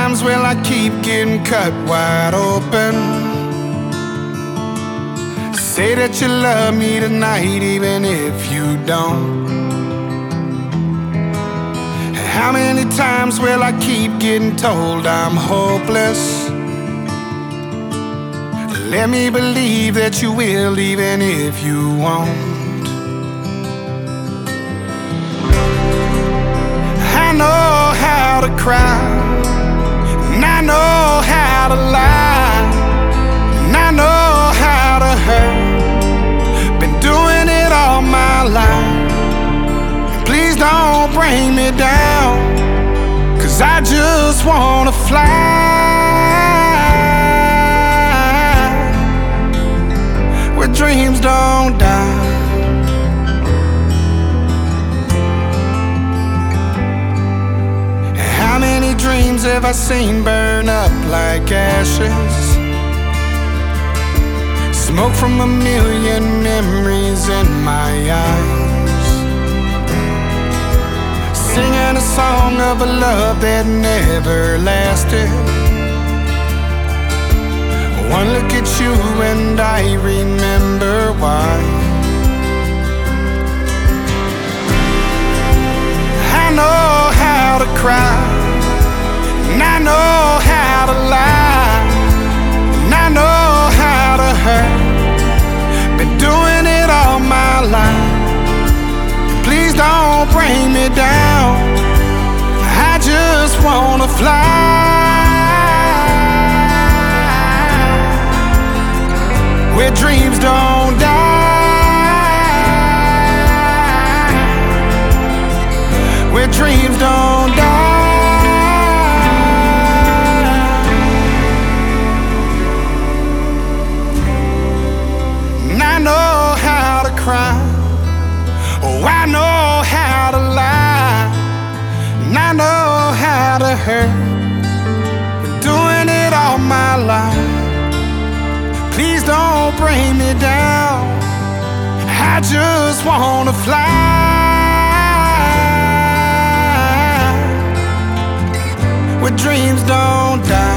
times will I keep getting cut wide open? Say that you love me tonight even if you don't. How many times will I keep getting told I'm hopeless? Let me believe that you will even if you won't. I know how to cry, and I know how to lie, and I know how to hurt. Been doing it all my life. Please don't bring me down, 'cause I just wanna fly where dreams don't die. How many dreams have I seen burn up like ashes? Smoke from a million memories in my eyes, singing a song of a love that never lasted. One look at you and I remember why. I know how to cry, and I know how to lie, and I know how to hurt. Been doing it all my life. Please don't bring me down, I just wanna fly where dreams don't die, where dreams don't die. And I know how to cry, oh, I know how to lie, and I know how to hurt. Been doing it all my life. Please don't bring me down, I just wanna fly where dreams don't die.